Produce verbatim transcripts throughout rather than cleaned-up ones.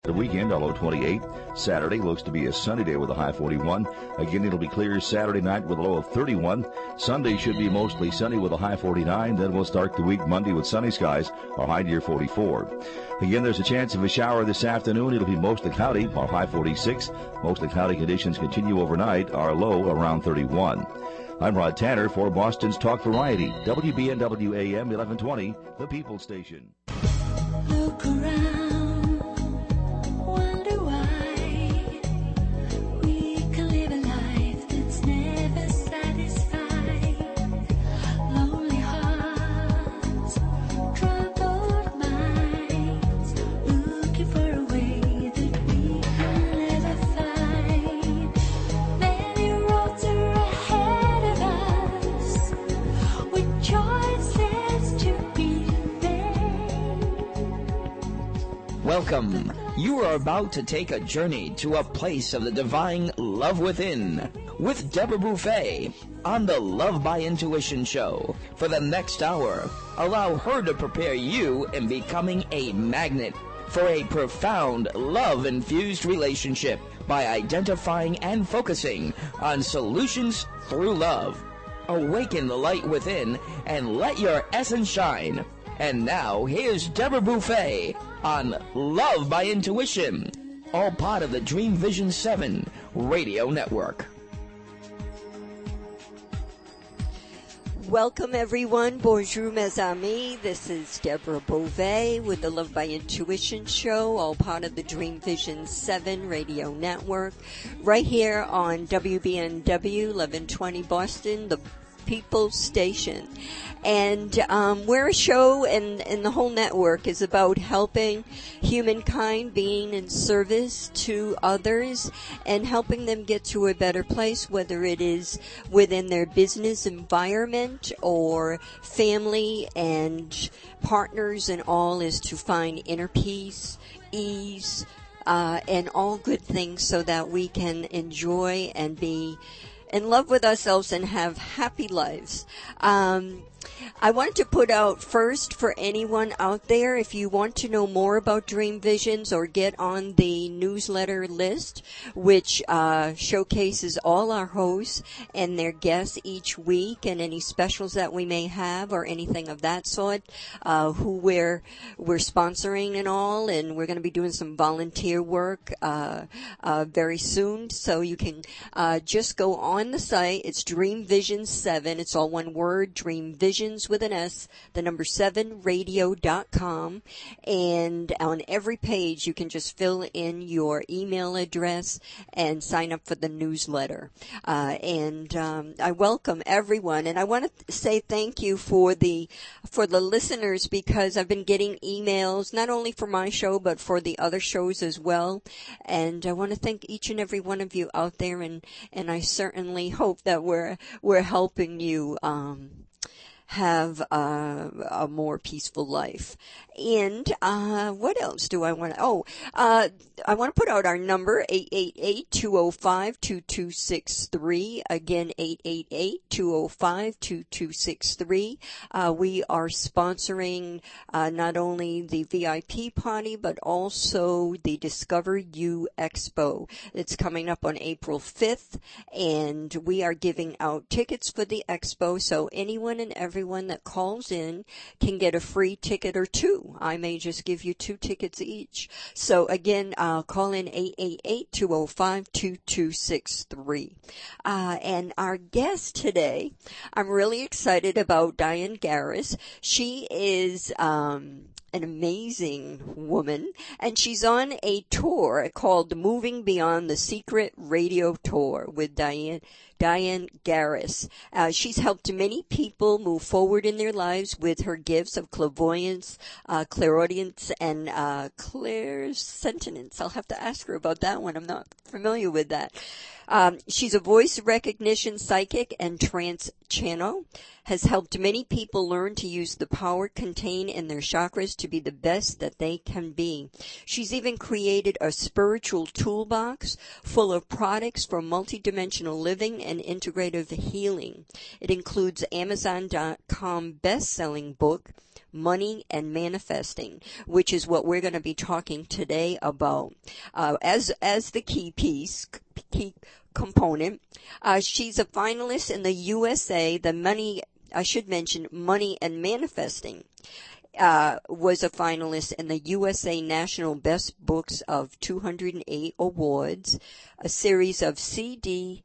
The weekend, a low twenty-eight. Saturday looks to be a sunny day with a high forty-one. Again, it'll be clear Saturday night with a low of thirty-one. Sunday should be mostly sunny with a high forty-nine. Then we'll start the week Monday with sunny skies, a high near forty-four. Again, there's a chance of a shower this afternoon. It'll be mostly cloudy, a high forty-six. Mostly cloudy conditions continue overnight, our low around thirty-one. I'm Rod Tanner for Boston's Talk Variety, W B N W A M eleven twenty, the People Station. Look around, wonder why we can live a life that's never satisfied. Lonely hearts, troubled minds, looking for a way that we can never find. Many roads are ahead of us, with choices to be Welcome. You are about to take a journey to a place of the divine love within with Deborah Buffet on the Love by Intuition show. For the next hour, allow her to prepare you in becoming a magnet for a profound love-infused relationship by identifying and focusing on solutions through love. Awaken the light within and let your essence shine. And now, here's Deborah Buffet on Love by Intuition, all part of the Dream Vision seven radio network. Welcome, everyone. Bonjour, mes amis. This is Deborah Beauvais with the Love by Intuition show, all part of the Dream Vision seven radio network, right here on W B N W eleven twenty Boston, the People Station. And um, we're a show, and, and the whole network is about helping humankind, being in service to others, and helping them get to a better place, whether it is within their business environment or family and partners, and all is to find inner peace, ease, uh, and all good things so that we can enjoy and be in love with ourselves and have happy lives. Um, I wanted to put out first for anyone out there, if you want to know more about Dream Visions or get on the newsletter list, which uh, showcases all our hosts and their guests each week and any specials that we may have or anything of that sort, uh, who we're, we're sponsoring and all, and we're going to be doing some volunteer work uh, uh, very soon. So you can uh, just go on the site. It's Dream Vision seven. It's all one word, Dream Visions with an S, the number seven radio dot com, and on every page you can just fill in your email address and sign up for the newsletter. Uh, and um, I welcome everyone, and I want to say thank you for the for the listeners, because I've been getting emails not only for my show but for the other shows as well, and I want to thank each and every one of you out there, and and I certainly hope that we're we're helping you um have uh, a more peaceful life. And uh, what else do I want to, oh, uh, I want to put out our number, eight eight eight, two oh five, two two six three. Again, eight eight eight, two oh five, two two six three. Uh, we are sponsoring uh, not only the V I P party, but also the Discover You Expo. It's coming up on April fifth, and we are giving out tickets for the expo, so anyone and everyone Everyone that calls in can get a free ticket or two. I may just give you two tickets each. So again, uh, call in eight eight eight, two oh five, two two six three. Uh, and our guest today, I'm really excited about Diane Garris. She is, um, an amazing woman, and she's on a tour called Moving Beyond the Secret Radio Tour with Diane Diane Garris. Uh, she's helped many people move forward in their lives with her gifts of clairvoyance, uh, clairaudience, and uh, clairsentience. I'll have to ask her about that one. I'm not familiar with that. Um, she's a voice recognition psychic and trance channel, has helped many people learn to use the power contained in their chakras to be the best that they can be. She's even created a spiritual toolbox full of products for multidimensional living and integrative healing. It includes Amazon dot com best-selling book, money and manifesting, which is what we're going to be talking today about. Uh, as, as the key piece, key component, uh, she's a finalist in the U S A, the money, I should mention, Money and Manifesting. Uh, was a finalist in the U S A National Best Books of two hundred eight Awards, a series of C D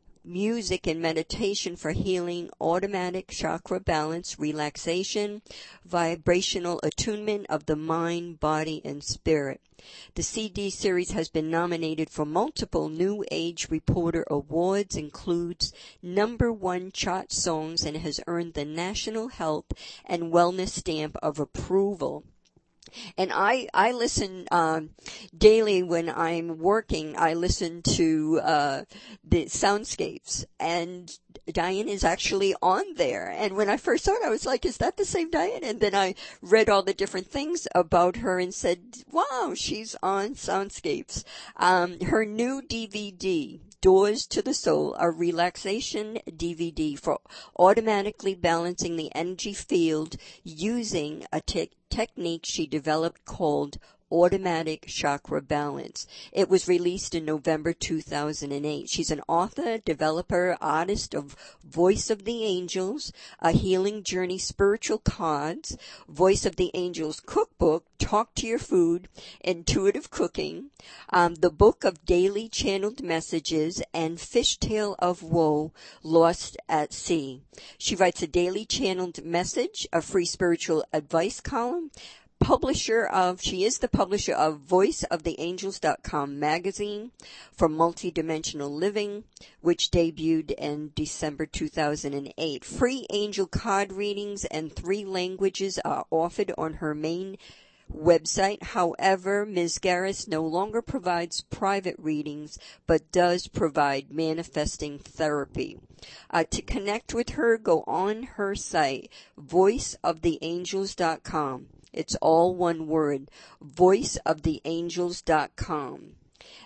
music and meditation for healing, automatic chakra balance, relaxation, vibrational attunement of the mind, body, and spirit. The C D series has been nominated for multiple New Age Reporter Awards, includes number one chart songs, and has earned the National Health and Wellness stamp of approval. And I, I listen, um, daily when I'm working, I listen to, uh, the soundscapes, and Diane is actually on there. And when I first saw it, I was like, is that the same Diane? And then I read all the different things about her and said, wow, she's on Soundscapes. Um, her new D V D, Doors to the Soul, a relaxation D V D for automatically balancing the energy field using a te- technique she developed called Automatic Chakra Balance. It was released in November two thousand eight. She's an author, developer, artist of Voice of the Angels, A Healing Journey Spiritual Cards, Voice of the Angels Cookbook, Talk to Your Food, Intuitive Cooking, um, the Book of Daily Channeled Messages, and Fishtail of Woe, Lost at Sea. She writes a daily channeled message, a free spiritual advice column, publisher of, she is the publisher of voice of the angels dot com magazine for multidimensional living, which debuted in December two thousand eight. Free angel card readings in three languages are offered on her main website. However, Miz Garris no longer provides private readings, but does provide manifesting therapy. Uh, to connect with her, go on her site, voice of the angels dot com. It's all one word, voice of the angels dot com.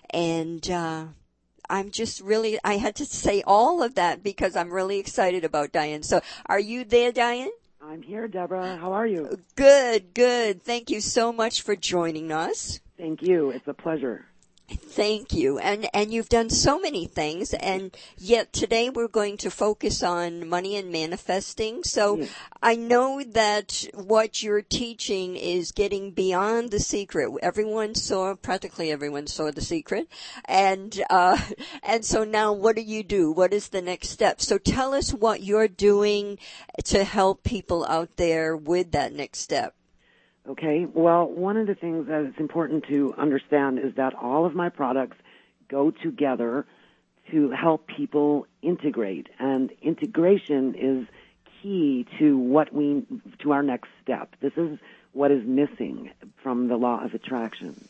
And uh, I'm just really, I had to say all of that because I'm really excited about Diane. So are you there, Diane? I'm here, Deborah. How are you? Good, good. Thank you so much for joining us. Thank you. It's a pleasure. Thank you. And and you've done so many things, and yet today we're going to focus on money and manifesting. So Yes. I know that what you're teaching is getting beyond the secret. Everyone saw, practically everyone saw The Secret. And uh and so now what do you do? What is the next step? So tell us what you're doing to help people out there with that next step. Okay. Well, one of the things that it's important to understand is that all of my products go together to help people integrate, and integration is key to what we to our next step. This is what is missing from the law of attraction.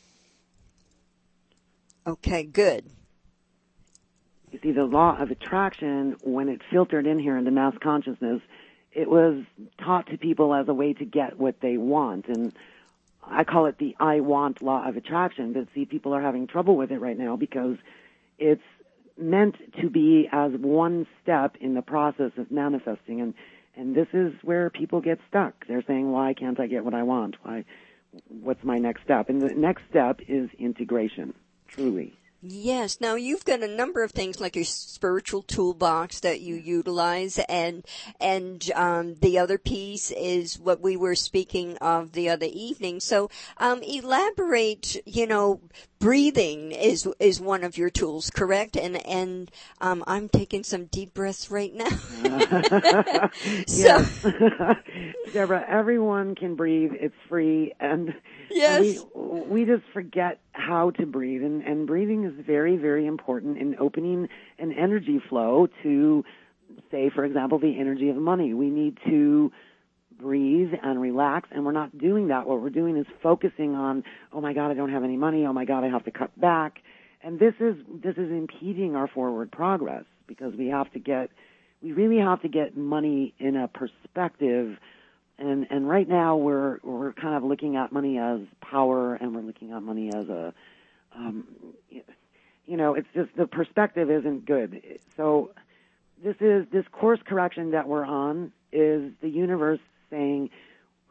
Okay, good. You see, the law of attraction, when it filtered in here into mass consciousness, it was taught to people as a way to get what they want. And I call it the I want law of attraction. But see, people are having trouble with it right now because it's meant to be as one step in the process of manifesting. And, and this is where people get stuck. They're saying, why can't I get what I want? Why? What's my next step? And the next step is integration, truly. Yes. Now you've got a number of things like your spiritual toolbox that you utilize, and and um, the other piece is what we were speaking of the other evening. So um, elaborate. You know, breathing is is one of your tools, correct? And and um, I'm taking some deep breaths right now. so, Deborah, everyone can breathe. It's free, and yes. we we just forget how to breathe, and, and breathing is very, very important in opening an energy flow to, say, for example, the energy of money. We need to breathe and relax, and we're not doing that. What we're doing is focusing on, oh my God, I don't have any money. Oh my God, I have to cut back. And this is this is impeding our forward progress because we have to get, we really have to get money in a perspective. And and right now we're we're kind of looking at money as power, and we're looking at money as a, um, you know, it's just the perspective isn't good. So this is this course correction that we're on is the universe saying,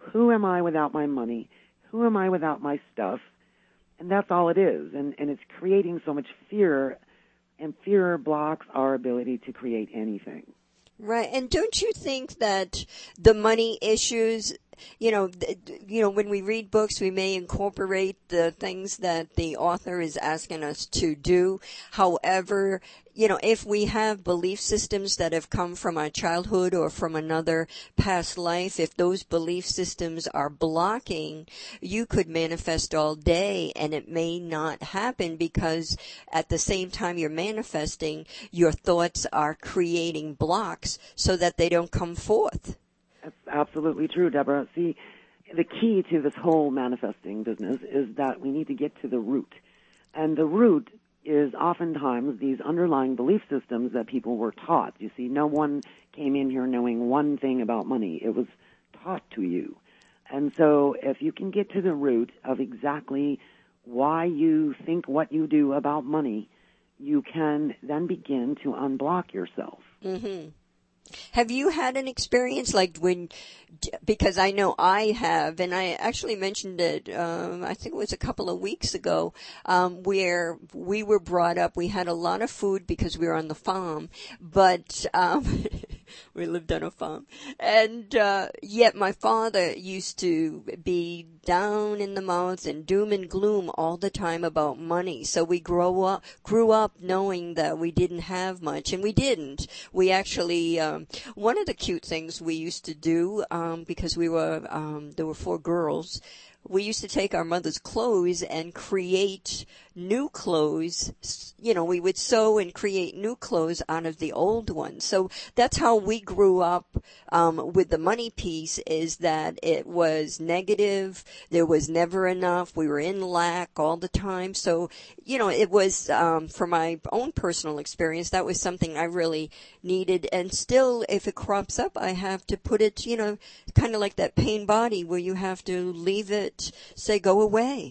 who am I without my money? Who am I without my stuff? And that's all it is. And, and it's creating so much fear, and fear blocks our ability to create anything. Right. And don't you think that the money issues, you know, th- you know, when we read books, we may incorporate the things that the author is asking us to do. However, you know, if we have belief systems that have come from our childhood or from another past life, if those belief systems are blocking, you could manifest all day and it may not happen because at the same time you're manifesting, your thoughts are creating blocks so that they don't come forth. That's absolutely true, Deborah. See, the key to this whole manifesting business is that we need to get to the root. And the root is oftentimes these underlying belief systems that people were taught. You see, no one came in here knowing one thing about money. It was taught to you. And so if you can get to the root of exactly why you think what you do about money, you can then begin to unblock yourself. Mm-hmm. Have you had an experience like when, because I know I have, and I actually mentioned it, um, I think it was a couple of weeks ago, um, where we were brought up, we had a lot of food because we were on the farm, but, um, we lived on a farm, and, uh, yet my father used to be down in the mouth and doom and gloom all the time about money. So we grow up, grew up knowing that we didn't have much, and we didn't. We actually, um, one of the cute things we used to do, um, because we were, um, there were four girls, we used to take our mother's clothes and create new clothes. You know, we would sew and create new clothes out of the old ones. So that's how we grew up um, with the money piece, is that it was negative. There was never enough. We were in lack all the time. So, you know, it was, um, from my own personal experience, that was something I really needed. And still, if it crops up, I have to put it, you know, kind of like that pain body where you have to leave it, say, go away.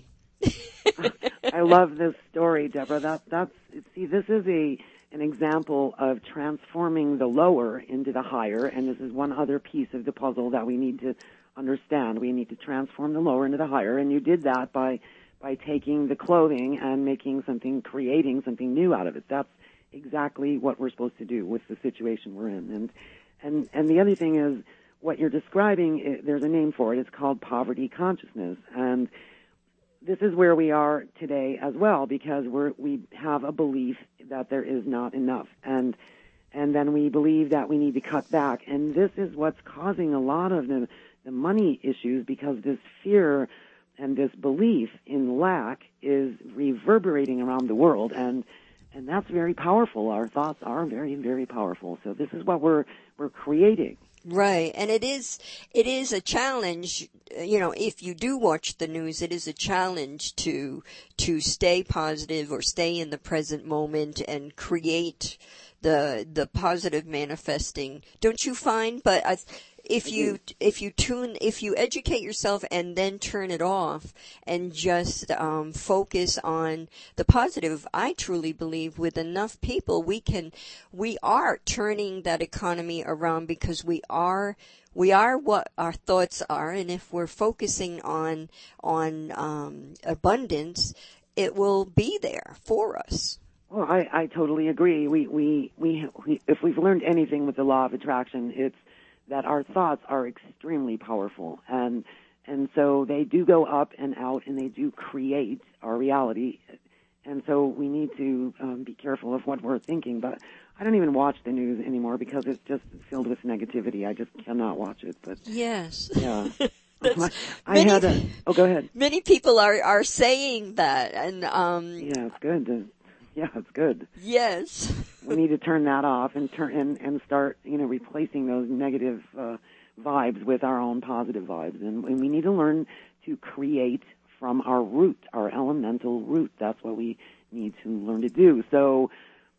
I love this story, Deborah. That, that's, see, this is a an example of transforming the lower into the higher, and this is one other piece of the puzzle that we need to understand. We need to transform the lower into the higher, and you did that by by taking the clothing and making something, creating something new out of it. That's exactly what we're supposed to do with the situation we're in. And and and the other thing is, what you're describing, there's a name for it. It's called poverty consciousness, and this is where we are today as well, because we're, we have a belief that there is not enough, and and then we believe that we need to cut back, and this is what's causing a lot of the, the money issues, because this fear and this belief in lack is reverberating around the world, and and that's very powerful. Our thoughts are very, very powerful. So this is what we're we're creating. Right, and it is it is a challenge. You know, if you do watch the news, it is a challenge to to stay positive or stay in the present moment and create the the positive manifesting. Don't you find? But I, if you if you tune if you educate yourself and then turn it off and just um, focus on the positive, I truly believe with enough people we can we are turning that economy around, because we are we are what our thoughts are, and if we're focusing on on um, abundance, it will be there for us. Well, I, I totally agree. We, we we we if we've learned anything with the law of attraction, it's that our thoughts are extremely powerful, and and so they do go up and out, and they do create our reality. And so we need to um, be careful of what we're thinking. But I don't even watch the news anymore because it's just filled with negativity. I just cannot watch it. But yes, yeah. That's, I many, had a, oh, go ahead. Many people are, are saying that, and um, yeah, it's good. To, yeah, it's good. Yes. We need to turn that off and turn and, and start, you know, replacing those negative uh, vibes with our own positive vibes, and, and we need to learn to create from our root, our elemental root. That's what we need to learn to do. So,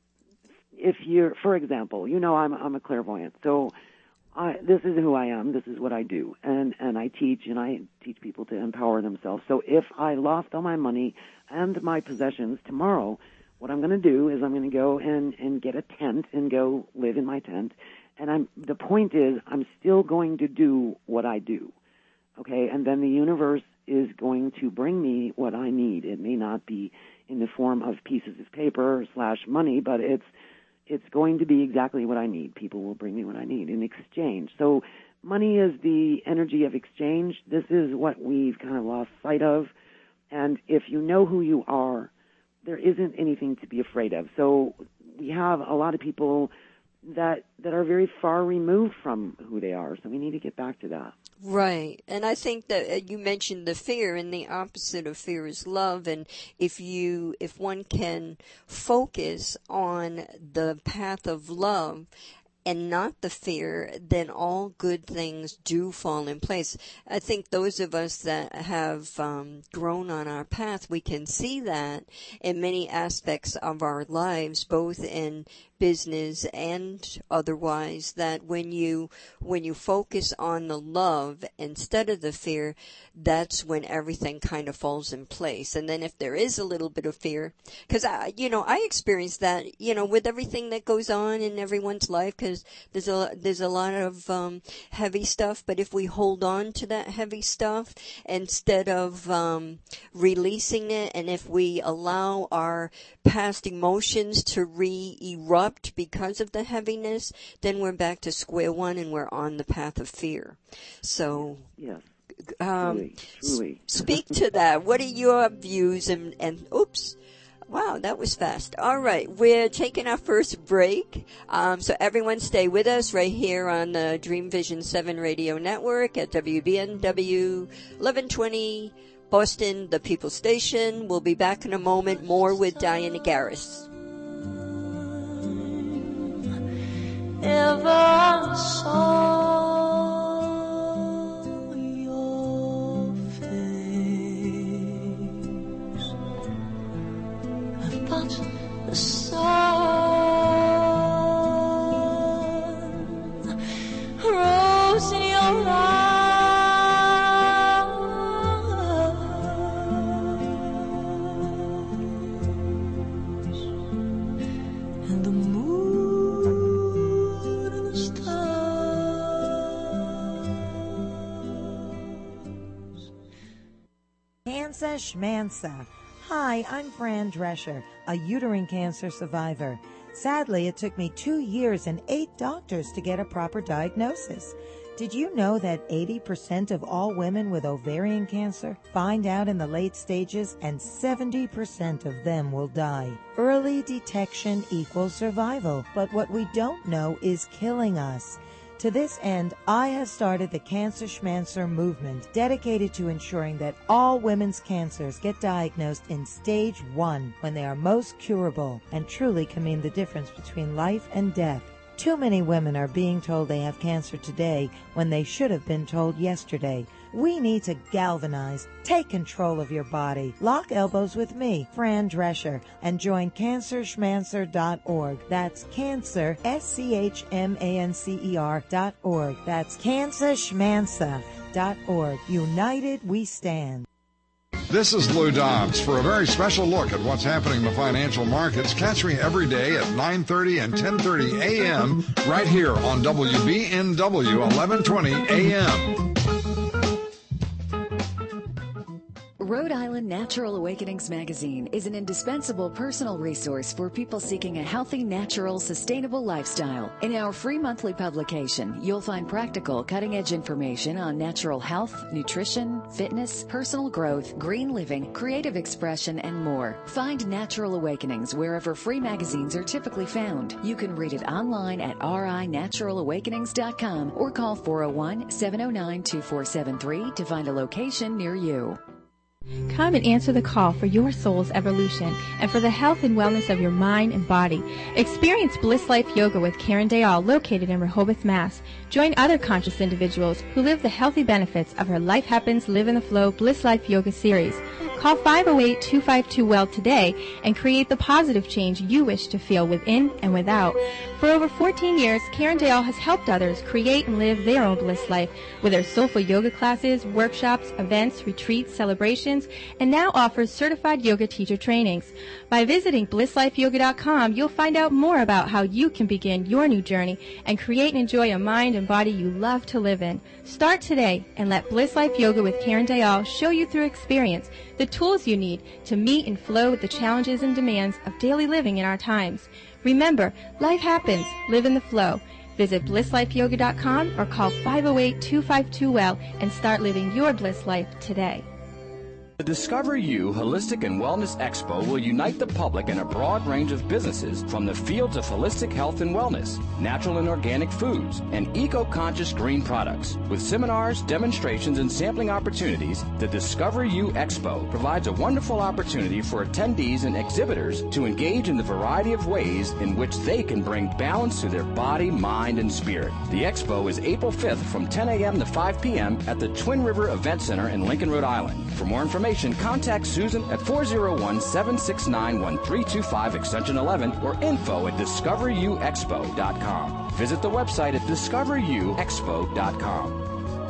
if you're, for example, you know, I'm I'm a clairvoyant, so. I, this is who I am. This is what I do, and and I teach, and I teach people to empower themselves. So if I lost all my money and my possessions tomorrow, what I'm going to do is I'm going to go and and get a tent and go live in my tent. And I'm the point is I'm still going to do what I do. okay? And then the universe is going to bring me what I need. It may not be in the form of pieces of paper slash money, but it's it's going to be exactly what I need. People will bring me what I need in exchange. So money is the energy of exchange. This is what we've kind of lost sight of. And if you know who you are, there isn't anything to be afraid of. So we have a lot of people that that are very far removed from who they are. So we need to get back to that. Right. And I think that uh, you mentioned the fear, and the opposite of fear is love. And if you, if one can focus on the path of love and not the fear, then all good things do fall in place. I think those of us that have um, grown on our path, we can see that in many aspects of our lives, both in business and otherwise, that when you when you focus on the love instead of the fear, that's when everything kind of falls in place. And then if there is a little bit of fear, because I, you know, I experienced that, you know, with everything that goes on in everyone's life, because there's a there's a lot of um, heavy stuff. But if we hold on to that heavy stuff instead of um, releasing it, and if we allow our past emotions to re-erupt because of the heaviness, then we're back to square one and we're on the path of fear. So, yes, um, truly, truly. speak to that. What are your views? And, and oops, wow, that was fast. All right, we're taking our first break. Um, so everyone stay with us right here on the Dream Vision seven Radio Network at W B N W eleven twenty Boston, the People Station. We'll be back in a moment. More with Diana Garris. Ever saw your face, but the sun rose in your eyes. Cancer Schmancer. Hi, I'm Fran Drescher, a uterine cancer survivor. Sadly, it took me two years and eight doctors to get a proper diagnosis. Did you know that eighty percent of all women with ovarian cancer find out in the late stages, and seventy percent of them will die? Early detection equals survival, but what we don't know is killing us. To this end, I have started the Cancer Schmancer movement, dedicated to ensuring that all women's cancers get diagnosed in stage one when they are most curable and truly can mean the difference between life and death. Too many women are being told they have cancer today when they should have been told yesterday. We need to galvanize, take control of your body, lock elbows with me, Fran Drescher, and join cancer schmancer dot org. That's cancer, S C H M A N C E R dot org. That's cancer schmancer dot org. United we stand. This is Lou Dobbs for a very special look at what's happening in the financial markets. Catch me every day at nine thirty and ten thirty a.m. right here on W B N W eleven twenty A M. Rhode Island Natural Awakenings magazine is an indispensable personal resource for people seeking a healthy, natural, sustainable lifestyle. In our free monthly publication, you'll find practical, cutting-edge information on natural health, nutrition, fitness, personal growth, green living, creative expression, and more. Find Natural Awakenings wherever free magazines are typically found. You can read it online at r i natural awakenings dot com or call four oh one, seven oh nine, two four seven three to find a location near you. Come and answer the call for your soul's evolution and for the health and wellness of your mind and body. Experience Bliss Life Yoga with Karen Dayal, located in Rehoboth, Mass. Join other conscious individuals who live the healthy benefits of her Life Happens, Live in the Flow Bliss Life Yoga series. Call five oh eight, two five two, well today and create the positive change you wish to feel within and without. For over fourteen years, Karen Dayal has helped others create and live their own bliss life with her soulful yoga classes, workshops, events, retreats, celebrations, and now offers certified yoga teacher trainings. By visiting bliss life yoga dot com, you'll find out more about how you can begin your new journey and create and enjoy a mind and body you love to live in. Start today and let Bliss Life Yoga with Karen Dayal show you through experience the tools you need to meet and flow with the challenges and demands of daily living in our times. Remember, life happens. Live in the flow. Visit bliss life yoga dot com or call five oh eight, two five two, well and start living your bliss life today. The Discover You Holistic and Wellness Expo will unite the public and a broad range of businesses from the fields of holistic health and wellness, natural and organic foods, and eco-conscious green products. With seminars, demonstrations, and sampling opportunities, the Discover You Expo provides a wonderful opportunity for attendees and exhibitors to engage in the variety of ways in which they can bring balance to their body, mind, and spirit. The Expo is April fifth from ten a.m. to five p.m. at the Twin River Event Center in Lincoln, Rhode Island. For more information, contact Susan at four oh one, seven six nine, one three two five extension eleven or info at discover you expo dot com. Visit the website at discover you expo dot com.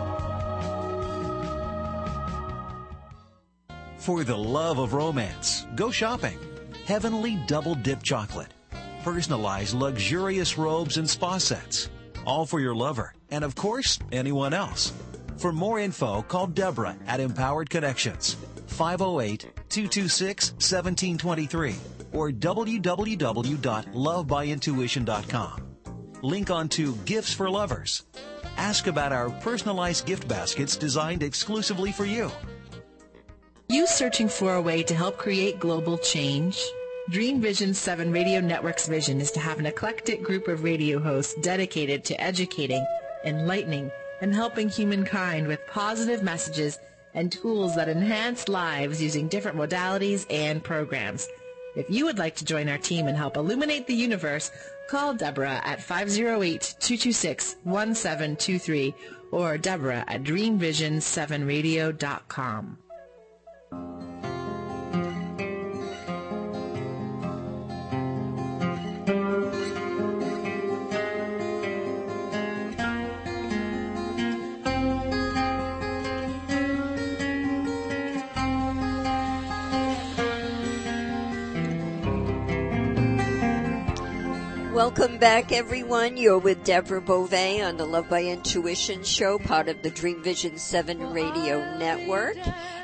For the love of romance, go shopping. Heavenly Double Dip Chocolate. Personalized luxurious robes and spa sets. All for your lover and, of course, anyone else. For more info, call Deborah at Empowered Connections, five oh eight, two two six, one seven two three or w w w dot love by intuition dot com. Link on to Gifts for Lovers. Ask about our personalized gift baskets designed exclusively for you. You searching for a way to help create global change? Dream Vision seven Radio Network's vision is to have an eclectic group of radio hosts dedicated to educating, enlightening, and helping humankind with positive messages and tools that enhance lives using different modalities and programs. If you would like to join our team and help illuminate the universe, call Deborah at five oh eight, two two six, one seven two three or Deborah at dream vision seven radio dot com. Welcome back, everyone. You're with Deborah Beauvais on the Love by Intuition show, part of the Dream Vision seven Radio Network.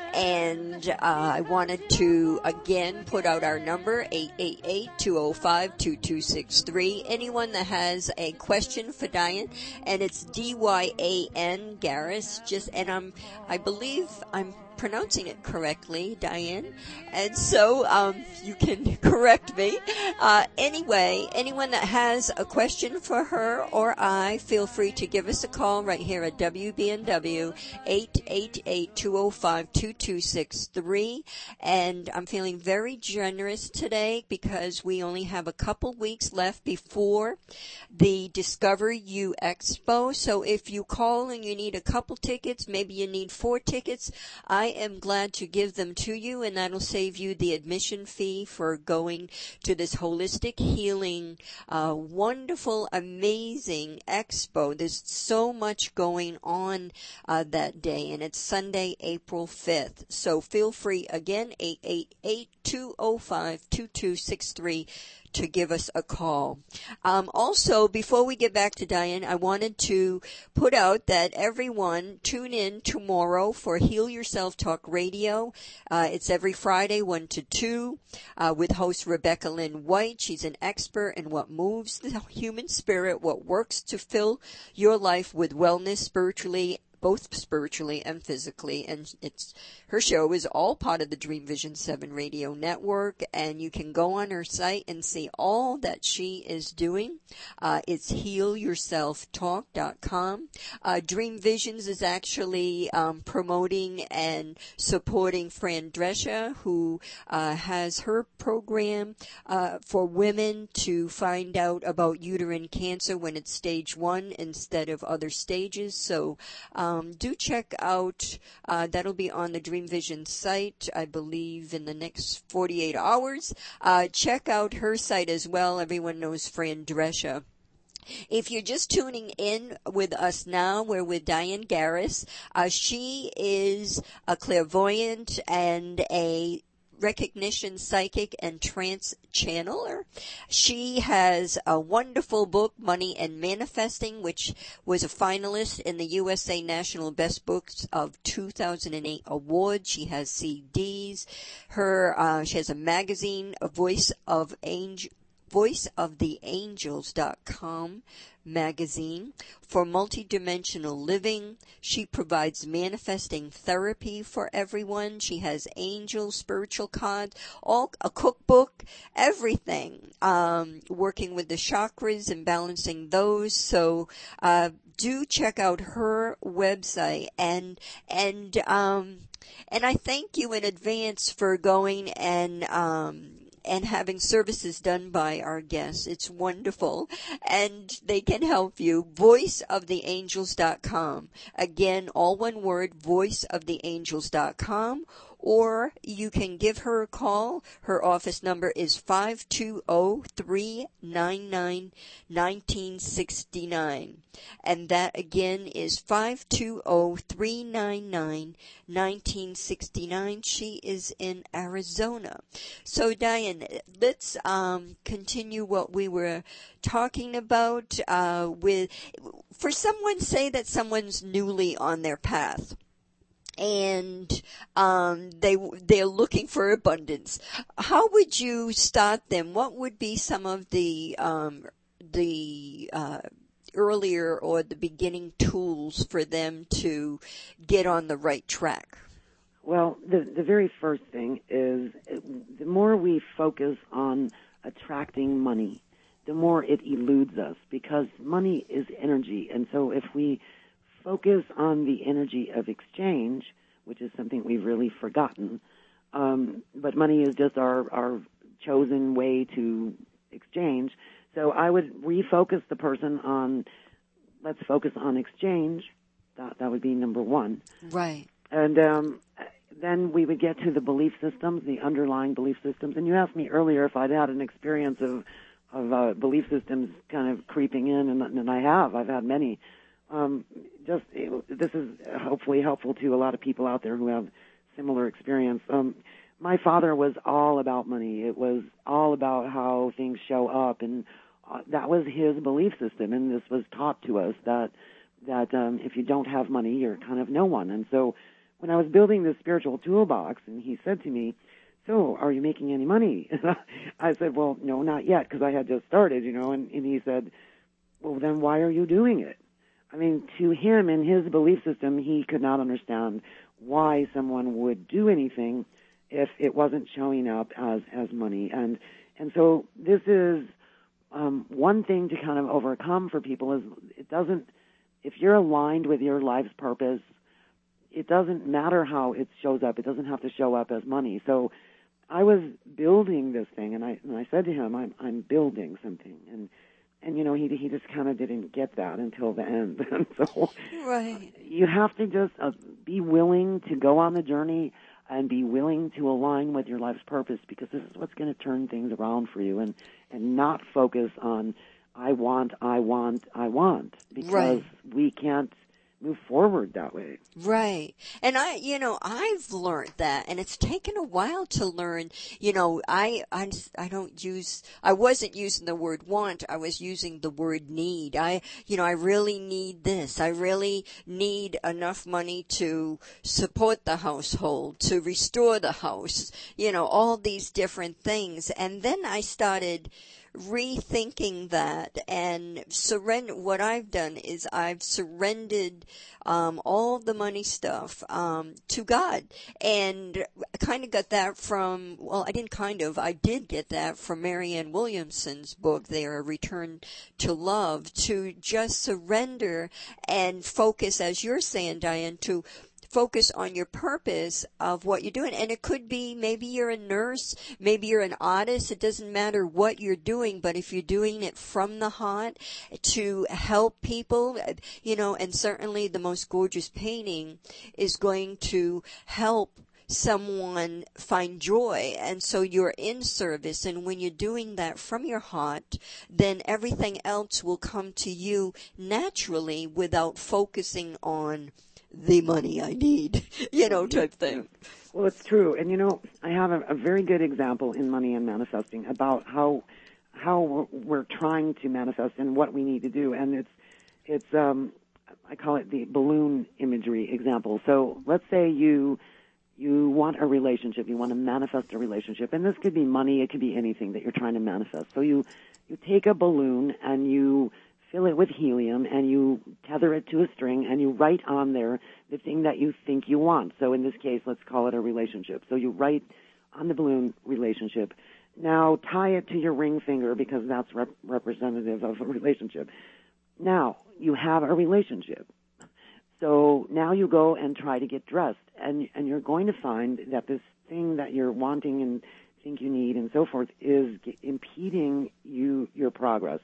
And uh, I wanted to, again, put out our number, eight eight eight, two oh five, two two six three. Anyone that has a question for Diane, and it's D Y A N, Garris, just, and I'm, I believe I'm pronouncing it correctly, Diane, and so um, you can correct me. Uh, anyway, anyone that has a question for her or I, feel free to give us a call right here at W B N W, eight eight eight, two oh five, two two six three, and I'm feeling very generous today because we only have a couple weeks left before the Discover You Expo, so if you call and you need a couple tickets, maybe you need four tickets, I I am glad to give them to you, and that'll save you the admission fee for going to this holistic healing, uh, wonderful, amazing expo. There's so much going on uh, that day, and it's Sunday, April fifth. So feel free, again, eight eight eight, two oh five, two two six three. to give us a call. Um, also, before we get back to Diane, I wanted to put out that everyone tune in tomorrow for Heal Yourself Talk Radio. Uh, it's every Friday, one to two, uh, with host Rebecca Lynn White. She's an expert in what moves the human spirit, what works to fill your life with wellness spiritually, both spiritually and physically, and it's her show is all part of the Dream Vision seven Radio Network, and you can go on her site and see all that she is doing. Uh, it's heal yourself talk dot com. Uh, Dream Visions is actually um, promoting and supporting Fran Drescher, who uh, has her program uh, for women to find out about uterine cancer when it's stage one instead of other stages. So um, um, do check out, uh, that'll be on the Dream Vision site, I believe, in the next forty-eight hours. Uh, check out her site as well. Everyone knows Fran Drescher. If you're just tuning in with us now, we're with Diane Garris. Uh, she is a clairvoyant and a recognition psychic and trance channeler. She has a wonderful book, Money and Manifesting, which was a finalist in the U S A National Best Books of two thousand eight award. She has C Ds. Her, uh, she has a magazine, a Voice of Angel, voice of the angels dot com magazine for multidimensional living. She provides manifesting therapy for everyone. She has angel spiritual cards, all a cookbook, everything, um, working with the chakras and balancing those. So uh, do check out her website, and and um, and I thank you in advance for going and um, and having services done by our guests. It's wonderful. And they can help you. voice of the angels dot com. Again, all one word, voice of the angels dot com. Or you can give her a call. Her office number is five two zero, three nine nine, one nine six nine. And that again is five two zero, three nine nine, one nine six nine. She is in Arizona. So Diane, let's um, continue what we were talking about uh, with, for someone, say that someone's newly on their path, and um, they they're looking for abundance. How would you start them? What would be some of the um, the uh, earlier or the beginning tools for them to get on the right track? Well, the the very first thing is, the more we focus on attracting money, the more it eludes us, because money is energy. And so if we focus on the energy of exchange, which is something we've really forgotten, um, but money is just our, our chosen way to exchange. So I would refocus the person on, let's focus on exchange. That, that would be number one. Right. And um, then we would get to the belief systems, the underlying belief systems. And you asked me earlier if I'd had an experience of, of uh, belief systems kind of creeping in, and, and I have. I've had many. Um, just this is hopefully helpful to a lot of people out there who have similar experience. Um, my father was all about money. It was all about how things show up, and uh, that was his belief system. And this was taught to us that that um, if you don't have money, you're kind of no one. And so, when I was building this spiritual toolbox, and he said to me, "So, are you making any money?" I said, "Well, no, not yet, because I had just started, you know." And, and he said, "Well, then why are you doing it?" I mean, to him, in his belief system, he could not understand why someone would do anything if it wasn't showing up as, as money. And and so this is um, one thing to kind of overcome for people is it doesn't, if you're aligned with your life's purpose, it doesn't matter how it shows up. It doesn't have to show up as money. So I was building this thing, and I and I said to him, I'm I'm building something. And And, you know, he he just kind of didn't get that until the end. And so right. You have to just uh, be willing to go on the journey and be willing to align with your life's purpose, because this is what's going to turn things around for you, and, and not focus on, I want, I want, I want, because right. we can't move forward that way. Right. And I, you know, I've learned that, and it's taken a while to learn. You know, I, I, I don't use, I wasn't using the word want, I was using the word need. I, you know, I really need this. I really need enough money to support the household, to restore the house, you know, all these different things. And then I started rethinking that and surrender. What I've done is I've surrendered um, all the money stuff um, to God, and I kind of got that from. Well, I didn't kind of. I did get that from Marianne Williamson's book there, Return to Love, to just surrender and focus, as you're saying, Diane, to focus on your purpose of what you're doing. And it could be maybe you're a nurse, maybe you're an artist. It doesn't matter what you're doing, but if you're doing it from the heart to help people, you know, and certainly the most gorgeous painting is going to help someone find joy, and so you're in service, and when you're doing that from your heart, then everything else will come to you naturally without focusing on the money I need, you know, type thing. Well, it's true, and you know, I have a, a very good example in Money and Manifesting about how how we're trying to manifest and what we need to do, and it's it's um I call it the balloon imagery example. So let's say you You want a relationship. You want to manifest a relationship. And this could be money. It could be anything that you're trying to manifest. So you, you take a balloon and you fill it with helium and you tether it to a string and you write on there the thing that you think you want. So in this case, let's call it a relationship. So you write on the balloon relationship. Now tie it to your ring finger because that's rep- representative of a relationship. Now you have a relationship. So now you go and try to get dressed, and and you're going to find that this thing that you're wanting and think you need and so forth is g- impeding you your progress.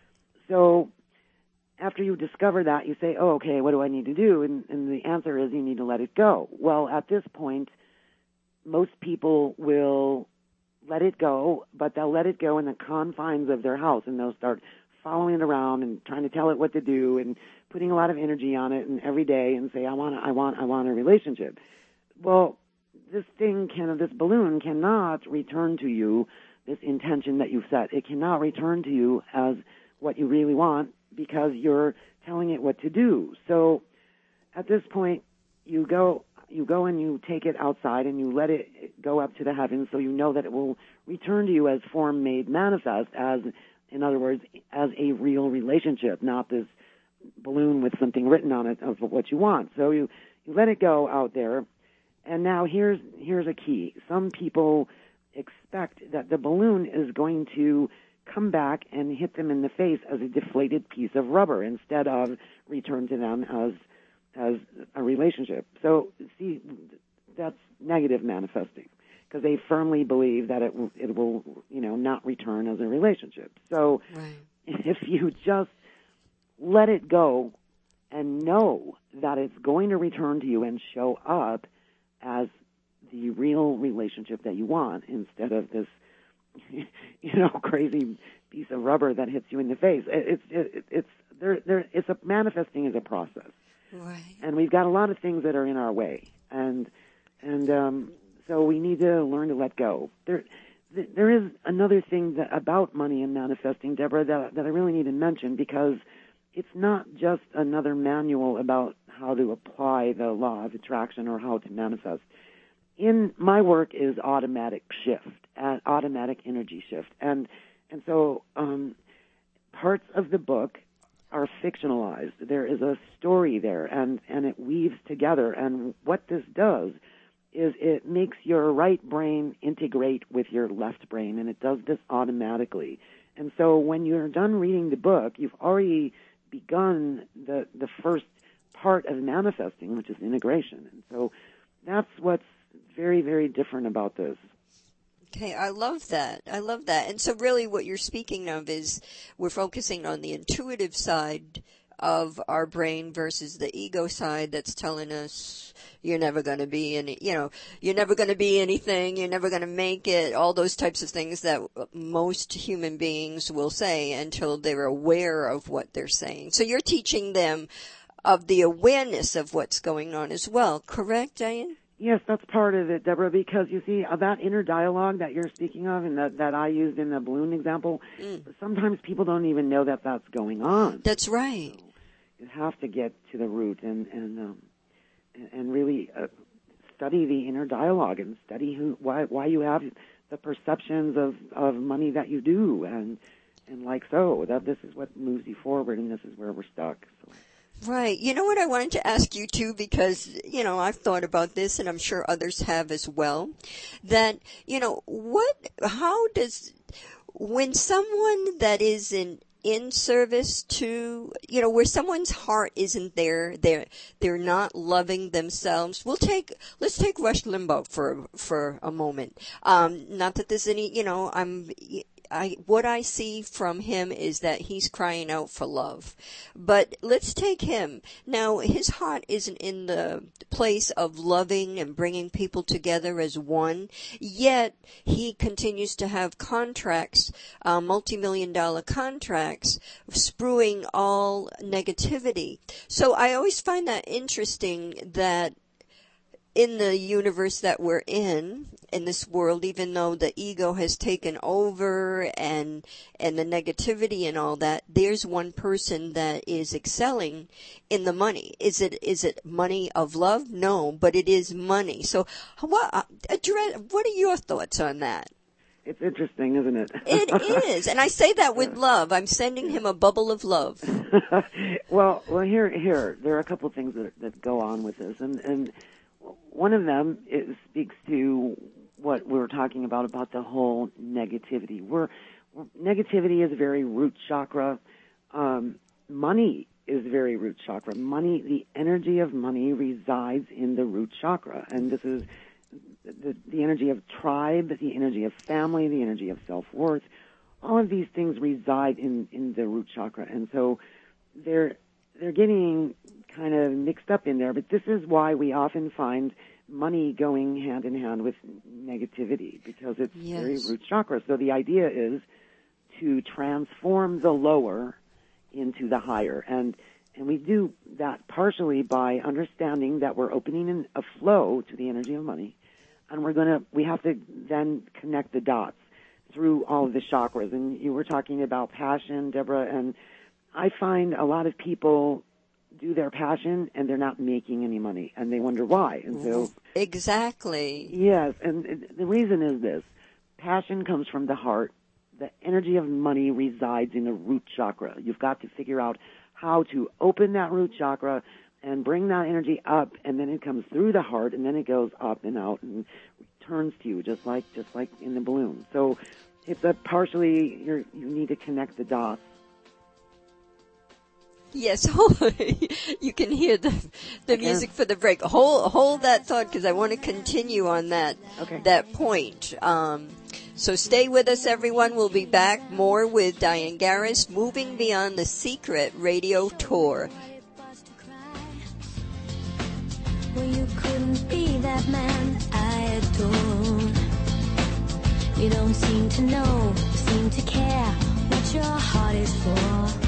So after you discover that, you say, oh, okay, what do I need to do? And, and the answer is you need to let it go. Well, at this point, most people will let it go, but they'll let it go in the confines of their house, and they'll start following it around and trying to tell it what to do and putting a lot of energy on it and every day and say, I want, I want, I want a relationship. Well, this thing can, this balloon cannot return to you this intention that you've set. It cannot return to you as what you really want because you're telling it what to do. So at this point, you go, you go and you take it outside and you let it go up to the heavens so you know that it will return to you as form made manifest, as, in other words, as a real relationship, not this balloon with something written on it of what you want. So you, you let it go out there. And now here's here's a key. Some people expect that the balloon is going to come back and hit them in the face as a deflated piece of rubber instead of return to them as as a relationship. So see, that's negative manifesting because they firmly believe that it will, it will, you know, not return as a relationship. So right. If you just let it go and know that it's going to return to you and show up as the real relationship that you want instead of this, you know, crazy piece of rubber that hits you in the face. It's it, it's there there it's a manifesting is a process, right? And we've got a lot of things that are in our way, and and um, so we need to learn to let go. There there is another thing that, about money and manifesting, Deborah, that that I really need to mention because it's not just another manual about how to apply the law of attraction or how to manifest. In my work is automatic shift, uh, automatic energy shift, and and so um, parts of the book are fictionalized. There is a story there, and and it weaves together. And what this does is it makes your right brain integrate with your left brain, and it does this automatically. And so when you're done reading the book, you've already begun the the first part of manifesting, which is integration. And so that's what's very, very different about this. Okay, I love that. I love that. And so really what you're speaking of is we're focusing on the intuitive side of our brain versus the ego side that's telling us you're never going to be any, you know, you're never going to be anything, you're never going to make it, all those types of things that most human beings will say until they're aware of what they're saying. So you're teaching them of the awareness of what's going on as well, correct, Diane? Yes, that's part of it, Deborah, because you see, uh, that inner dialogue that you're speaking of and that, that I used in the balloon example, mm. sometimes people don't even know that that's going on. That's right. So you have to get to the root and, and, um, and really uh, study the inner dialogue and study who, why, why you have the perceptions of, of money that you do and, and like so. That this is what moves you forward and this is where we're stuck. So. Right. You know what I wanted to ask you too, because, you know, I've thought about this and I'm sure others have as well, that, you know, what, how does, when someone that is in, in service to, you know, where someone's heart isn't there, they're, they're not loving themselves. We'll take, let's take Rush Limbaugh for, for a moment. Um, not that there's any, you know, I'm, I, what I see from him is that he's crying out for love. But let's take him. Now, his heart isn't in the place of loving and bringing people together as one, yet he continues to have contracts, uh, multi-million dollar contracts, spewing all negativity. So I always find that interesting that in the universe that we're in, in this world, even though the ego has taken over and and the negativity and all that, there's one person that is excelling in the money. Is it is it money of love? No, but it is money. So, what address? What are your thoughts on that? It's interesting, isn't it? It is, and I say that with love. I'm sending him a bubble of love. well, well, here, here, there are a couple of things that that go on with this, and and. One of them it speaks to what we were talking about, about the whole negativity. We're, negativity is very root chakra. Um, money is very root chakra. Money, the energy of money resides in the root chakra. And this is the, the energy of tribe, the energy of family, the energy of self-worth. All of these things reside in, in the root chakra. And so they're, they're getting kind of mixed up in there, but this is why we often find money going hand in hand with negativity, because it's yes. very root chakra. So the idea is to transform the lower into the higher, and and we do that partially by understanding that we're opening in a flow to the energy of money, and we're gonna we have to then connect the dots through all of the chakras. And you were talking about passion, Deborah, and I find a lot of people do their passion and they're not making any money, and they wonder why. And so exactly. Yes, and the reason is this. Passion comes from the heart. The energy of money resides in the root chakra. You've got to figure out how to open that root chakra and bring that energy up, and then it comes through the heart, and then it goes up and out and returns to you, just like just like in the balloon. So it's a partially you're, you need to connect the dots. Yes, you can hear the the music for the break. Hold hold that thought, because I want to continue on that okay. that point. Um, so stay with us, everyone. We'll be back more with Diane Garris, Moving Beyond the Secret Radio Tour. Well, you couldn't be that man I adore. You don't seem to know, seem to care what your heart is for.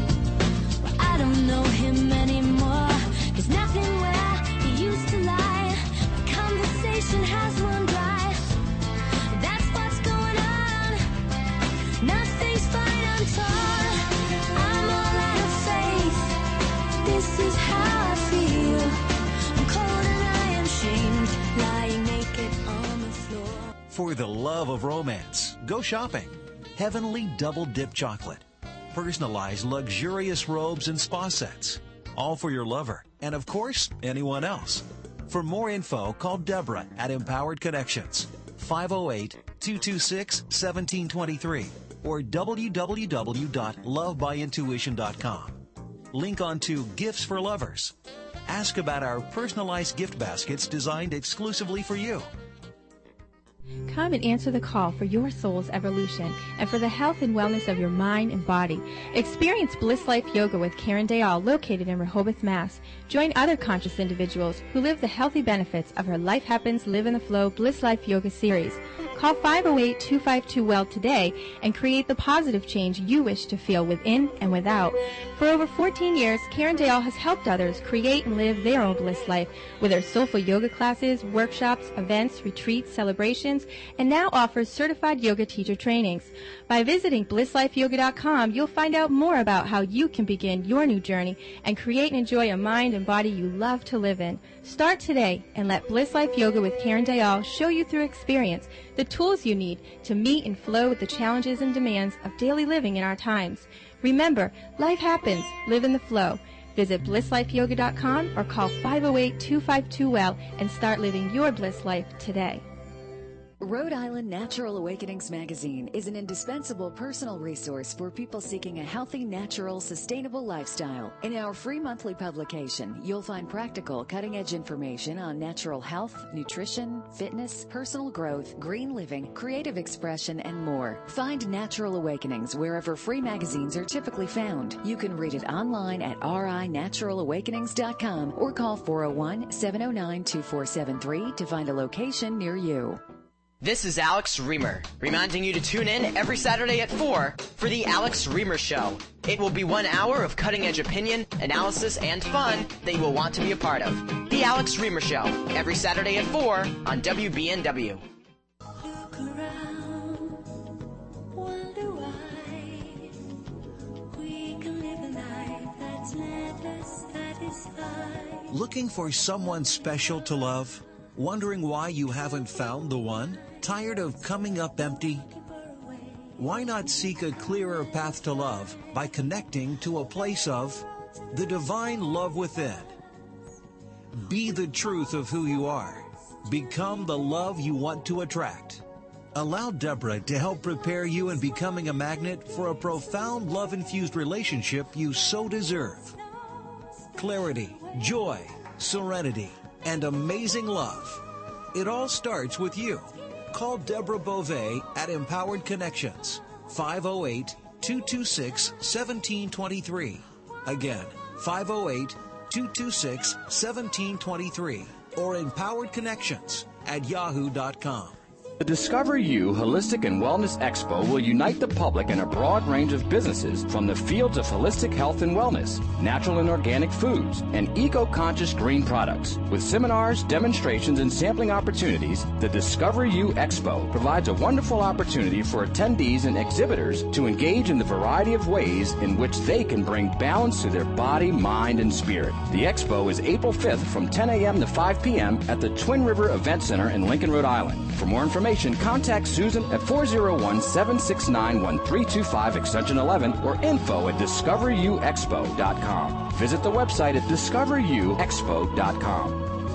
I don't know him anymore. There's nothing where he used to lie. My conversation has run dry. That's what's going on. Nothing's fine, I'm torn. I'm all out of faith. This is how I feel. I'm cold and I am shamed, lying naked on the floor. For the love of romance, go shopping. Heavenly Double Dip Chocolate. Personalized luxurious robes and spa sets. All for your lover and, of course, anyone else. For more info, call Deborah at Empowered Connections, five oh eight, two two six, one seven two three, or w w w dot love by intuition dot com. Link on to Gifts for Lovers. Ask about our personalized gift baskets designed exclusively for you. Come and answer the call for your soul's evolution and for the health and wellness of your mind and body. Experience Bliss Life Yoga with Karen Dayal, located in Rehoboth, Mass. Join other conscious individuals who live the healthy benefits of her Life Happens, Live in the Flow Bliss Life Yoga series. Call five oh eight, two five two, well today and create the positive change you wish to feel within and without. For over fourteen years, Karen Dayal has helped others create and live their own bliss life with her soulful yoga classes, workshops, events, retreats, celebrations, and now offers certified yoga teacher trainings. By visiting bliss life yoga dot com, you'll find out more about how you can begin your new journey and create and enjoy a mind and body you love to live in. Start today and let Bliss Life Yoga with Karen Dayal show you through experience the tools you need to meet and flow with the challenges and demands of daily living in our times. Remember, life happens. Live in the flow. Visit bliss life yoga dot com or call five oh eight, two five two, well and start living your bliss life today. Rhode Island Natural Awakenings magazine is an indispensable personal resource for people seeking a healthy, natural, sustainable lifestyle. In our free monthly publication, you'll find practical, cutting-edge information on natural health, nutrition, fitness, personal growth, green living, creative expression, and more. Find Natural Awakenings wherever free magazines are typically found. You can read it online at r i natural awakenings dot com or call four oh one, seven oh nine, two four seven three to find a location near you. This is Alex Reamer, reminding you to tune in every Saturday at four for The Alex Reamer Show. It will be one hour of cutting-edge opinion, analysis, and fun that you will want to be a part of. The Alex Reamer Show, every Saturday at four on W B N W. Look around, wonder why we can live a life that's never satisfied. Looking for someone special to love? Wondering why you haven't found the one? Tired of coming up empty? Why not seek a clearer path to love by connecting to a place of the divine love within? Be the truth of who you are. Become the love you want to attract. Allow Deborah to help prepare you in becoming a magnet for a profound love-infused relationship you so deserve. Clarity, joy, serenity, and amazing love. It all starts with you. Call Deborah Beauvais at Empowered Connections, five oh eight, two two six, one seven two three. Again, five oh eight, two two six, one seven two three or Empowered Connections at yahoo dot com. The Discover You Holistic and Wellness Expo will unite the public in a broad range of businesses from the fields of holistic health and wellness, natural and organic foods, and eco-conscious green products. With seminars, demonstrations, and sampling opportunities, the Discover You Expo provides a wonderful opportunity for attendees and exhibitors to engage in the variety of ways in which they can bring balance to their body, mind, and spirit. The expo is April fifth from ten a.m. to five p.m. at the Twin River Event Center in Lincoln, Rhode Island. For more information, contact Susan at four oh one, seven six nine, one three two five extension eleven or info at discover you expo dot com. Visit the website at discover you expo dot com.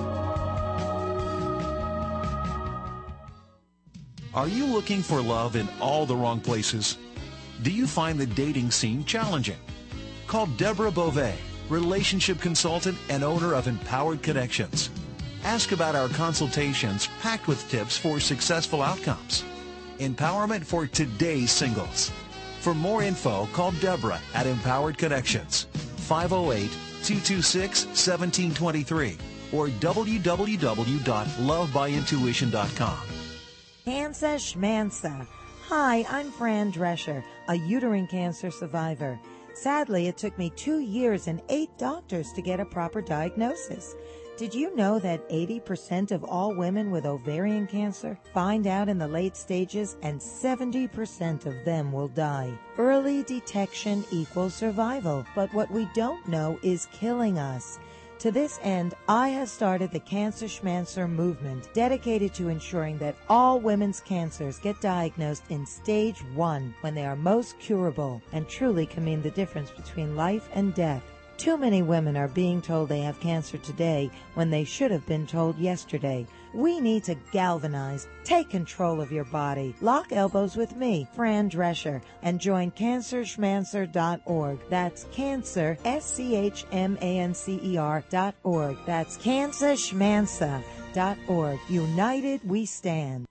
Are you looking for love in all the wrong places? Do you find the dating scene challenging? Call Deborah Beauvais, relationship consultant and owner of Empowered Connections. Ask about our consultations packed with tips for successful outcomes. Empowerment for today's singles. For more info, call Deborah at Empowered Connections, five oh eight, two two six, one seven two three or w w w dot love by intuition dot com. Cancer Schmancer. Hi, I'm Fran Drescher, a uterine cancer survivor. Sadly, it took me two years and eight doctors to get a proper diagnosis. Did you know that eighty percent of all women with ovarian cancer find out in the late stages and seventy percent of them will die? Early detection equals survival, but what we don't know is killing us. To this end, I have started the Cancer Schmancer movement, dedicated to ensuring that all women's cancers get diagnosed in stage one when they are most curable and truly can mean the difference between life and death. Too many women are being told they have cancer today when they should have been told yesterday. We need to galvanize, take control of your body, lock elbows with me, Fran Drescher, and join cancer schmancer dot org. That's cancer, S C H M A N C E R dot org. That's cancer schmancer dot org. United we stand.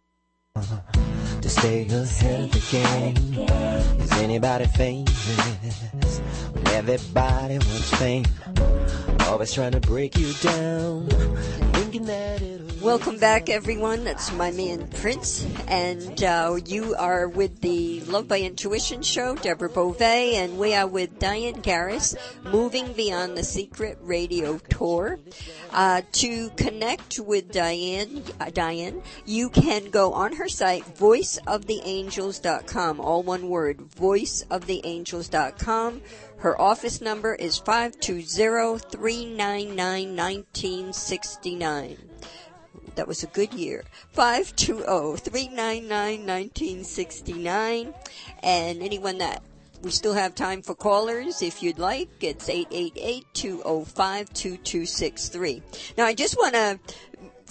To stay ahead of the game, is anybody famous? When everybody wants fame, always trying to break you down, thinking that it'll... Welcome back, everyone. That's my man Prince, and uh, you are with the Love by Intuition show, Deborah Beauvais, and we are with Diane Garris, Moving Beyond the Secret Radio Tour. Uh, to connect with Diane, uh, Diane, you can go on her site, voice of the angels dot com, all one word, voice of the angels dot com. Her office number is five two zero, three nine nine, one nine six nine. That was a good year. five two zero, three nine nine, one nine six nine. And anyone that we still have time for callers, if you'd like, it's eight eight eight, two zero five, two two six three. Now, I just want to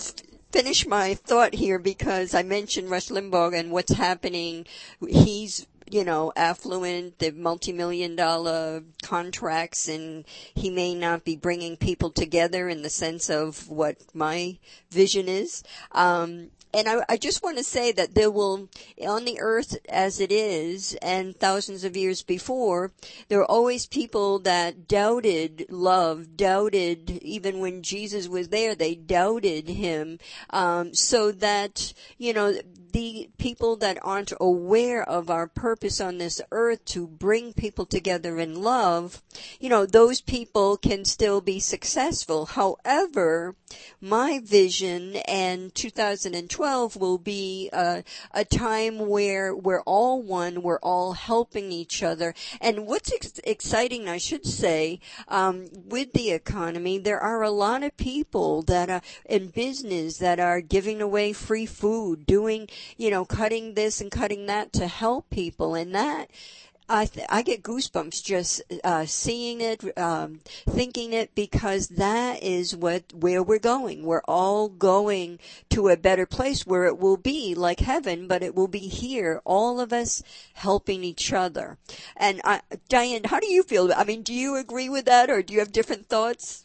finish my thought here because I mentioned Rush Limbaugh and what's happening. He's, you know, affluent, the multi-million dollar contracts, and he may not be bringing people together in the sense of what my vision is. Um, And I, I just want to say that there will, on the earth as it is, and thousands of years before, there are always people that doubted love, doubted, even when Jesus was there, they doubted him. Um, so that, you know, the people that aren't aware of our purpose on this earth to bring people together in love, you know, those people can still be successful. However, my vision and two thousand twelve will be a, a time where we're all one, we're all helping each other. And what's ex- exciting, I should say, um, with the economy, there are a lot of people that are in business that are giving away free food, doing, you know, cutting this and cutting that to help people. And that, I th- I get goosebumps just uh, seeing it, um, thinking it, because that is what where we're going. We're all going to a better place where it will be like heaven, but it will be here. All of us helping each other. And uh, Diane, how do you feel? I mean, do you agree with that, or do you have different thoughts?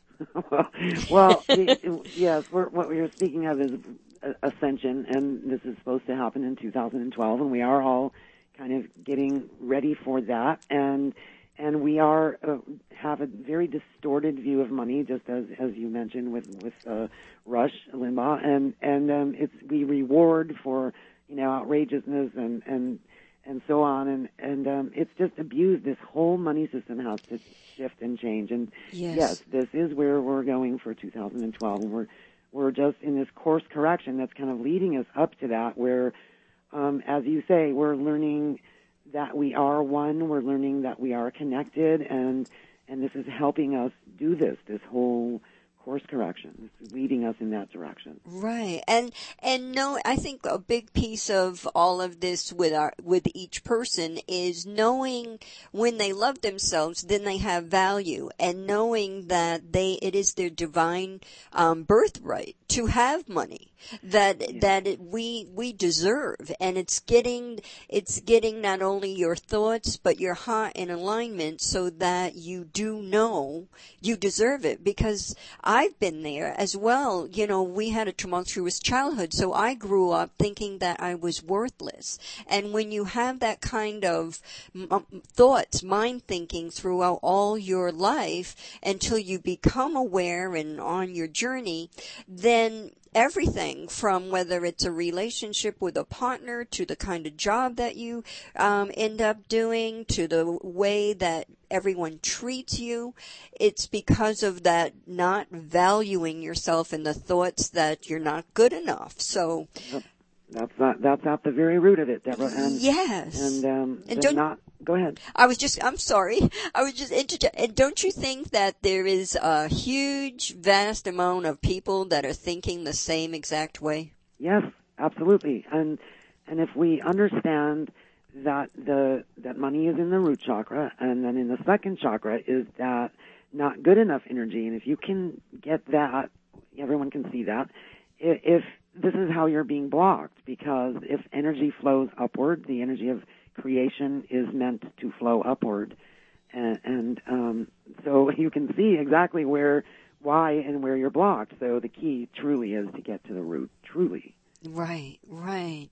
Well, the, yes, we're, what we are speaking of is ascension, and this is supposed to happen in two thousand twelve, and we are all kind of getting ready for that, and and we are uh, have a very distorted view of money, just as as you mentioned with with uh, Rush Limbaugh, and and um, it's we reward for, you know, outrageousness and and and so on, and and um, it's just abused. This whole money system has to shift and change, and yes, yes this is where we're going for two thousand twelve, and we're we're just in this course correction that's kind of leading us up to that, where Um, as you say, we're learning that we are one. We're learning that we are connected, and and this is helping us do this. This whole course correction, this is leading us in that direction. Right, and and no, I think a big piece of all of this with our with each person is knowing when they love themselves, then they have value, and knowing that they it is their divine um, birthright to have money that yeah. that it, we we deserve, and it's getting it's getting not only your thoughts but your heart in alignment, so that you do know you deserve it. Because I've been there as well. You know, we had a tumultuous childhood, so I grew up thinking that I was worthless. And when you have that kind of m- thoughts, mind thinking throughout all your life until you become aware and on your journey, then everything from whether it's a relationship with a partner to the kind of job that you um, end up doing to the way that everyone treats you, it's because of that not valuing yourself and the thoughts that you're not good enough. So that's not, that's at the very root of it, Deborah. And, yes. And, um, and don't, not, go ahead. I was just, I'm sorry. I was just interjecting. And don't you think that there is a huge, vast amount of people that are thinking the same exact way? Yes, absolutely. And, and if we understand that the, that money is in the root chakra, and then in the second chakra is that not good enough energy. And if you can get that, everyone can see that. If, this is how you're being blocked, because if energy flows upward, the energy of creation is meant to flow upward, and, and um, so you can see exactly where, why, and where you're blocked. So the key truly is to get to the root, truly. Right, right.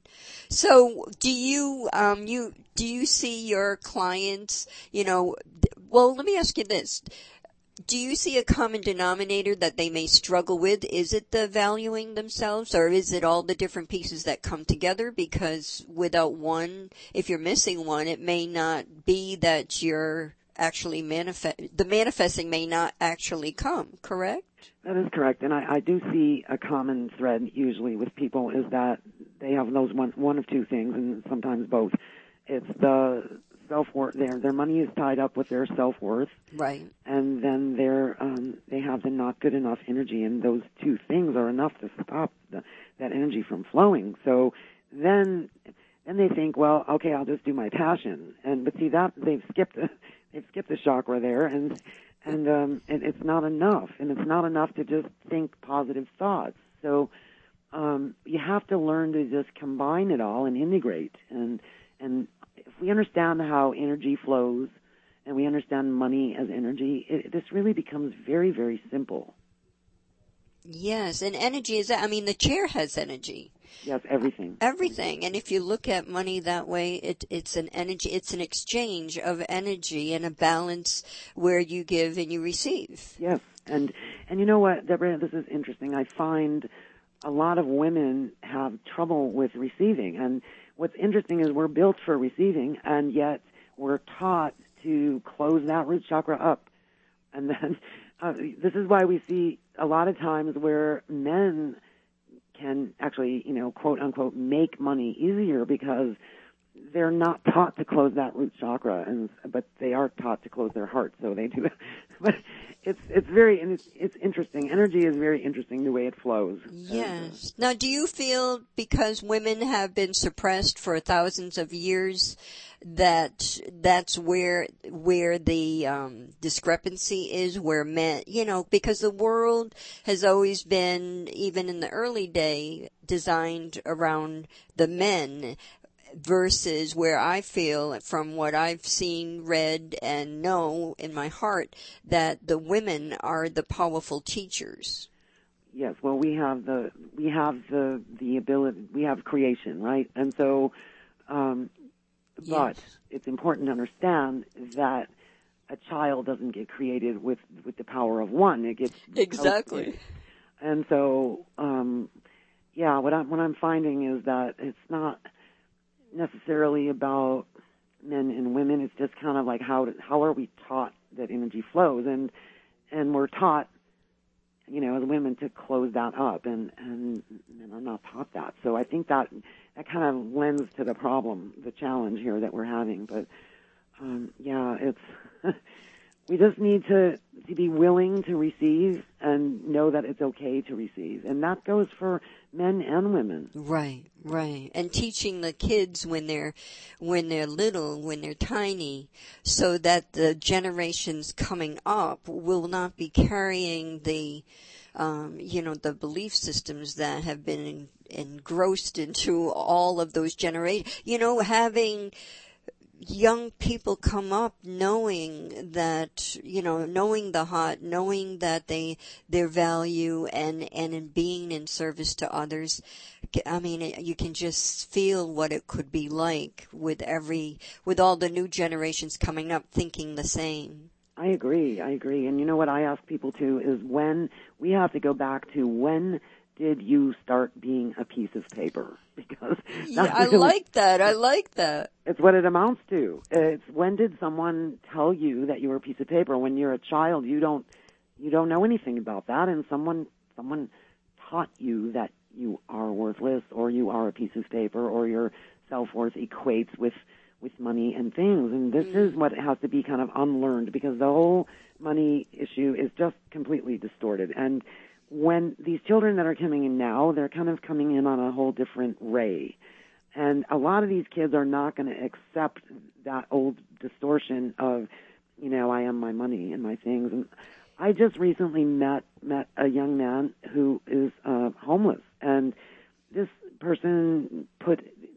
So, do you um you do you see your clients? You know, well, let me ask you this. Do you see a common denominator that they may struggle with? Is it the valuing themselves, or is it all the different pieces that come together? Because without one, if you're missing one, it may not be that you're actually manifest, the manifesting may not actually come, correct? That is correct. And I, I do see a common thread usually with people is that they have those one, one of two things, and sometimes both. It's the self-worth. Their their money is tied up with their self-worth, right? And then they're um, they have the not good enough energy, and those two things are enough to stop the, that energy from flowing. So then then they think, well, okay, I'll just do my passion, and but see that they've skipped a, they've skipped a chakra there, and and um, and it's not enough, and it's not enough to just think positive thoughts. So um, you have to learn to just combine it all and integrate. And and if we understand how energy flows and we understand money as energy, it, this really becomes very, very simple. Yes, and energy is, I mean, the chair has energy. Yes, everything. Everything. And if you look at money that way, it, it's an energy, it's an exchange of energy and a balance where you give and you receive. Yes. And, and you know what, Deborah, this is interesting. I find a lot of women have trouble with receiving. And what's interesting is we're built for receiving, and yet we're taught to close that root chakra up. And then uh, this is why we see a lot of times where men can actually, you know, quote unquote, make money easier because they're not taught to close that root chakra, and but they are taught to close their heart, so they do. But it's it's very and it's it's interesting. Energy is very interesting the way it flows. Yes. Now, do you feel because women have been suppressed for thousands of years that that's where where the um discrepancy is, where men, you know, because the world has always been, even in the early day, designed around the men, versus where I feel, from what I've seen, read, and know in my heart, that the women are the powerful teachers. Yes, well, we have the we have the the ability, we have creation, right? And so, um, but yes. It's important to understand that a child doesn't get created with with the power of one; it gets exactly. Created. And so, um, yeah, what I'm what I'm finding is that it's not necessarily about men and women. It's just kind of like how how are we taught that energy flows, and and we're taught, you know, as women, to close that up, and and men are not taught that. So I think that that kind of lends to the problem, the challenge here that we're having. But um, yeah, it's we just need to to be willing to receive and know that it's okay to receive, and that goes for men and women. Right, right. And teaching the kids when they're when they're little, when they're tiny, so that the generations coming up will not be carrying the um, you know, the belief systems that have been in, engrossed into all of those generations. You know, having young people come up knowing that, you know, knowing the heart, knowing that they, their value, and, and in being in service to others. I mean, you can just feel what it could be like with every, with all the new generations coming up thinking the same. I agree, I agree. And you know what I ask people too is, when we have to go back to, when did you start being a piece of paper? Because yeah, I really, like that. I like that. It's what it amounts to. It's, when did someone tell you that you were a piece of paper? When you're a child, you don't you don't know anything about that, and someone someone taught you that you are worthless, or you are a piece of paper, or your self-worth equates with with money and things. And this mm. is what has to be kind of unlearned, because the whole money issue is just completely distorted. And when these children that are coming in now, they're kind of coming in on a whole different ray. And a lot of these kids are not going to accept that old distortion of, you know, I am my money and my things. And I just recently met met a young man who is uh, homeless. And this person put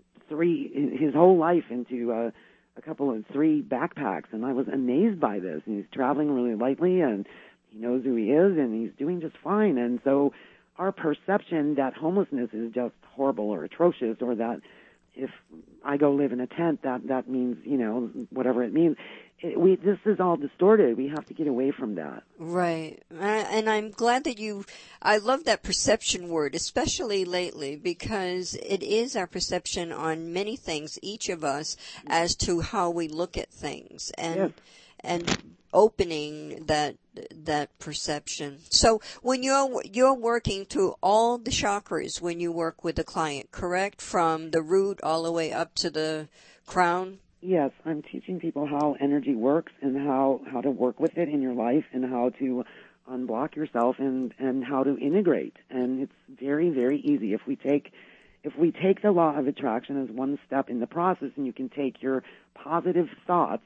three, his whole life into uh, a couple of three backpacks. And I was amazed by this. And he's traveling really lightly, and he knows who he is, and he's doing just fine. And so our perception that homelessness is just horrible or atrocious, or that if I go live in a tent, that, that means, you know, whatever it means, it, we, this is all distorted. We have to get away from that. Right. And I'm glad that you, I love that perception word, especially lately, because it is our perception on many things, each of us, as to how we look at things. And, yes. and opening that that perception. So when you're you're working through all the chakras when you work with a client, correct? From the root all the way up to the crown? Yes, I'm teaching people how energy works, and how, how to work with it in your life, and how to unblock yourself, and, and how to integrate. And it's very, very easy. If we take if we take the law of attraction as one step in the process, and you can take your positive thoughts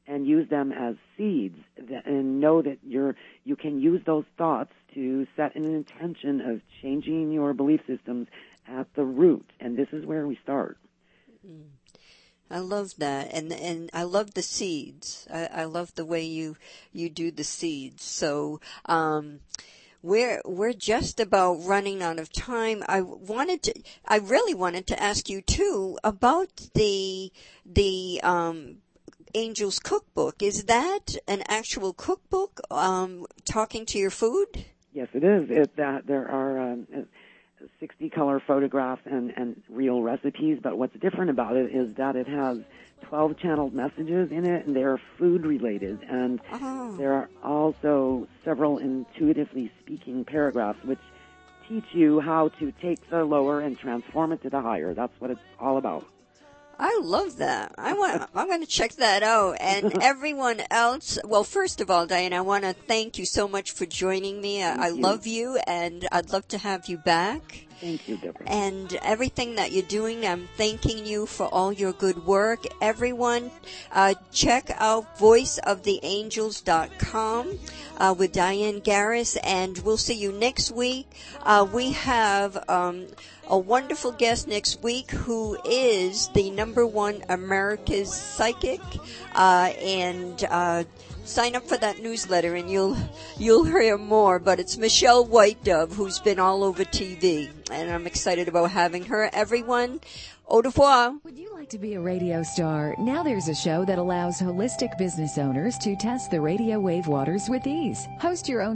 and use them as seeds, that, and know that you're you can use those thoughts to set an intention of changing your belief systems at the root. And this is where we start. Mm. I love that, and and I love the seeds. I, I love the way you you do the seeds. So um, we're we're just about running out of time. I wanted to, I really wanted to ask you too about the the um, Angels Cookbook. Is that an actual cookbook? Um, talking to your food? Yes, it is. It that there are. Um, sixty color photographs and, and real recipes, but what's different about it is that it has twelve channeled messages in it, and they're food related, and oh. there are also several intuitively speaking paragraphs which teach you how to take the lower and transform it to the higher. That's what it's all about. I love that. I want. I'm going to check that out. And everyone else. Well, first of all, Diane, I want to thank you so much for joining me. I, I love you, and I'd love to have you back. Thank you, Deborah. And everything that you're doing, I'm thanking you for all your good work. Everyone, uh, check out voice of the angels dot com uh, with Diane Garris, and we'll see you next week. Uh, we have um, a wonderful guest next week who is the number one America's Psychic, uh, and uh, sign up for that newsletter and you'll you'll hear more. But it's Michelle White Dove, who's been all over T V, and I'm excited about having her. Everyone, au revoir. Would you like to be a radio star? Now there's a show that allows holistic business owners to test the radio wave waters with ease. Host your own